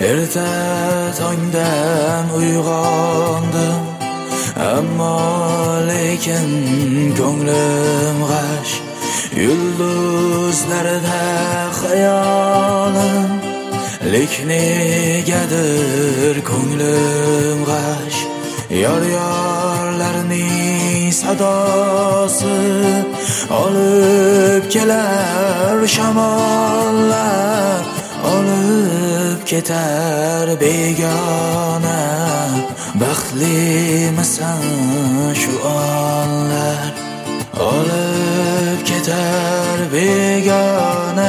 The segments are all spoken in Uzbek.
Erta tongdan uyg'ondim, ammo lekin ko'nglim g'ash. Yulduzlarda xayolim, lekin negadir ko'nglim g'ash. Yor-yorlarning sadosi olib kelar shamollar, olib ketar begona. Baxtlimisan shu onlar, olib ketar begona.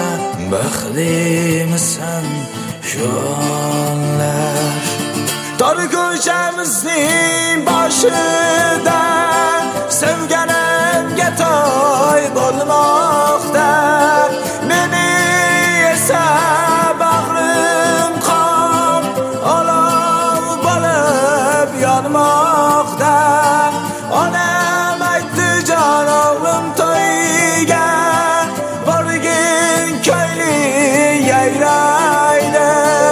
Baxtlimisan shu onlar. Tor ko'chamizning boshida sevganimga to'y bo'lmoqda. Meni esa bag'rim qon olov bo'lib yonmoqda. Onam aytdi jon o'g'lim to'yga borgin ko'ngli yayraydi.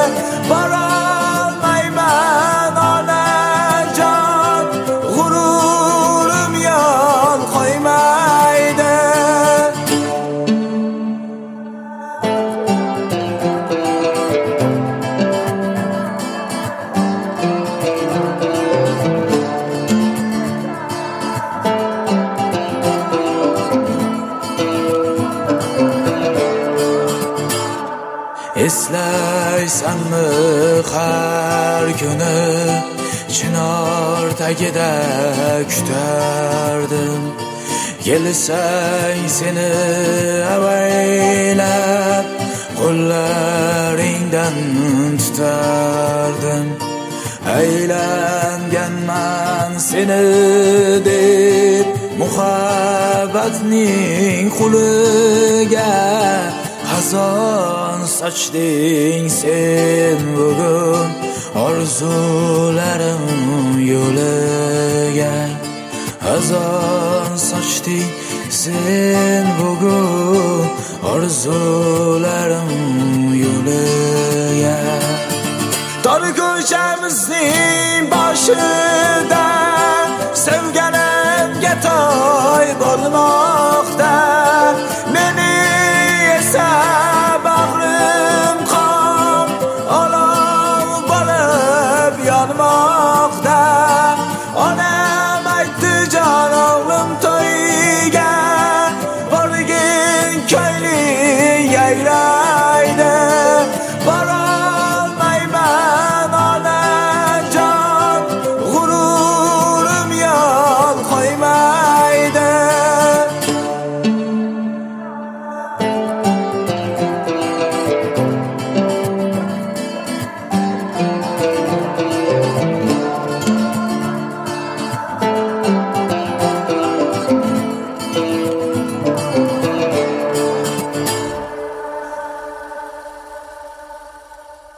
Borolmayman onajon, g'ururim yo'l qo'ymaydi. Eslaysanmi har kuni chinor tagida kutardim. Kelsang seni avaylab qo'llaringdan tutardim. Aylanganman seni deb muhabbatning quliga. Xazon sochding sen bugun orzularim yo'liga. Xazon sochding sen bugun orzularim yo'liga. Tor ko'chamizning boshida